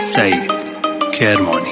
سعید کرمانی.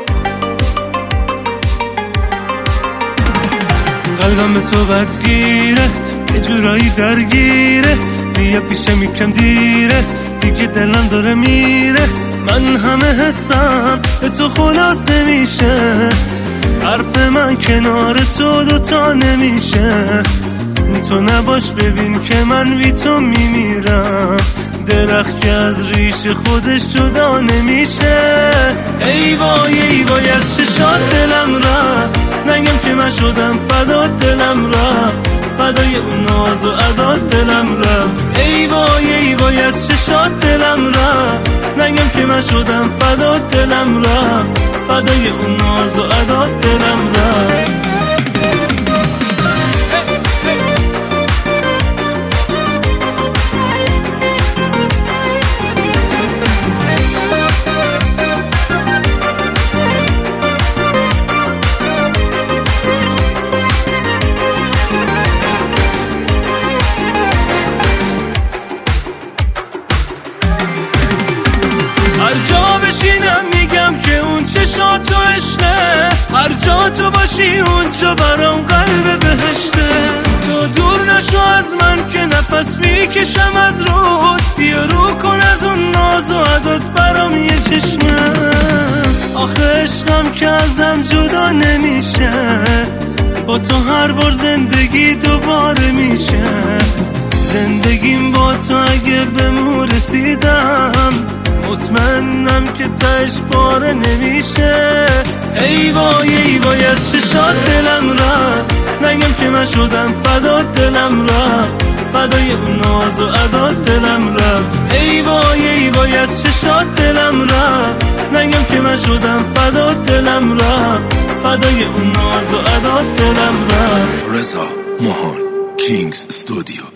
قلبم به تو بدگیره، یه جورایی درگیره، بیا پیشم یکم دیره، دیگه دلم داره میره. من همه حسم به تو خلاصه میشه، حرف من کنار تو دوتا نمیشه. تو نباش ببین که من بی تو میمیرم، درخت که از ریش خودش جدا نمیشه. ای وای ای وای از چشات دلم رفت، نگم که من شدم فدا دلم رفت، فدای اون ناز و ادا دلم رفت. ای وای ای وای از چشات دلم رفت، نگم که من شدم فدا دلم رفت، فدای اون ناز و ادا دلم رفت. هر جا بشینم میگم که اون چشاتو عشقه، هر جا تو باشی اونجا برام قلب بهشته. تو دور نشو از من که نفس میکشم از رود، بیا رو کن از اون ناز و عدد برام یه چشمه. آخه عشقم که ازم جدا نمیشه، با تو هر بار زندگی دوباره میشه. زندگیم با تو اگه به مو رسیدم، مطمئنم که تش پاره نمیشه. ای وای ای وای از چشات دلم رفت، نگم که من شدم فدا دلم رفت، فدای اون ناز و ادا دلم رفت. ای وای ای وای از چشات دلم رفت، نگم که من شدم فدا دلم رفت، فدای اون ناز و ادا دلم رفت. رضا ماهان کینگز استودیو.